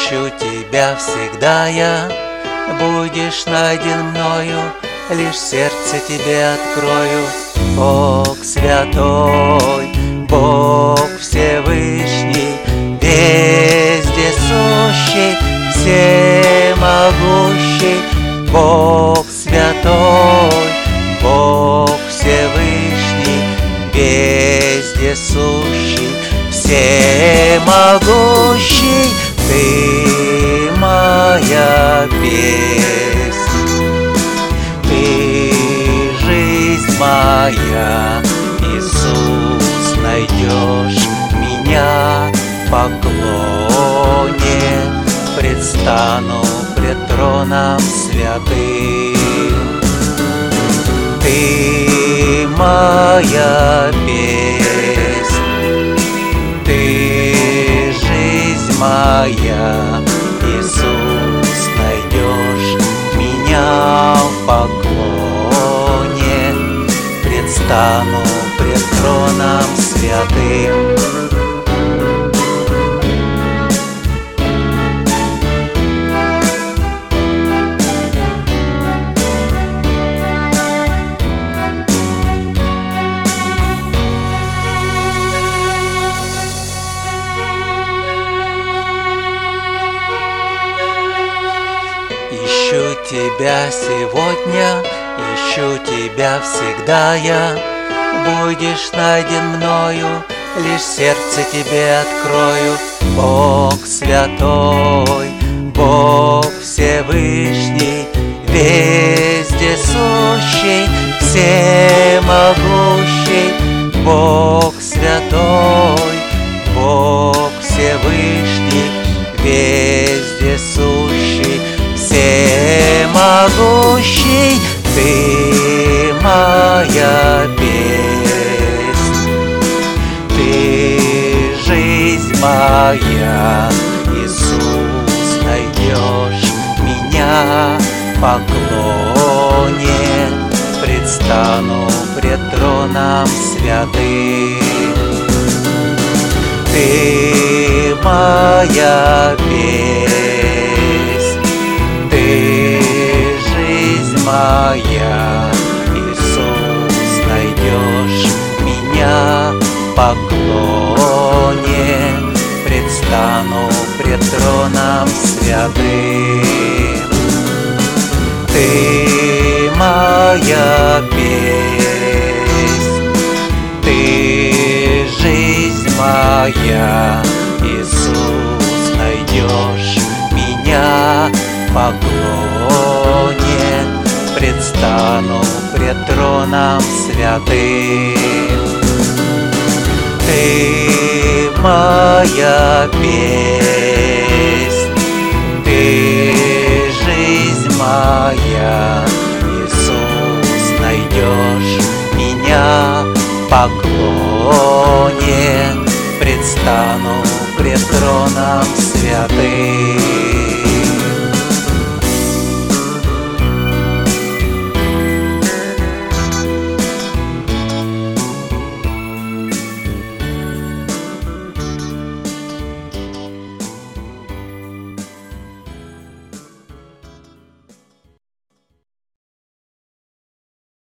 Ищу тебя всегда я, будешь найден мною, лишь сердце тебе открою. Бог святой, Бог Всевышний, везде сущий, всемогущий. Бог святой, Бог Всевышний, везде сущий, всемогущий. Ты моя песнь, ты жизнь моя. Иисус, найдешь меня в поклоне, предстану пред троном святым. Ты моя песнь, ты жизнь моя. Иисус, найдешь меня в поклоне, предстану пред троном святым. Ищу тебя сегодня, ищу тебя всегда я, будешь найден мною, лишь сердце тебе открою. Бог святой, Бог Всевышний, везде сущий, всемогущий. Бог святой, Бог Всевышний, везде сущий, всемогущий. Ты моя песнь, ты жизнь моя. Иисус, найдешь меня в поклоне, предстану пред троном святым. Ты моя песнь, ты жизнь моя. Иисус, найдешь меня в поклоне, предстану пред троном святым. Ты моя песнь, ты жизнь моя. Иисус, найдешь меня в поклоне, предстану пред троном святым. Ты моя песнь, ты жизнь моя. Иисус, найдешь меня в поклоне, предстану пред троном святым.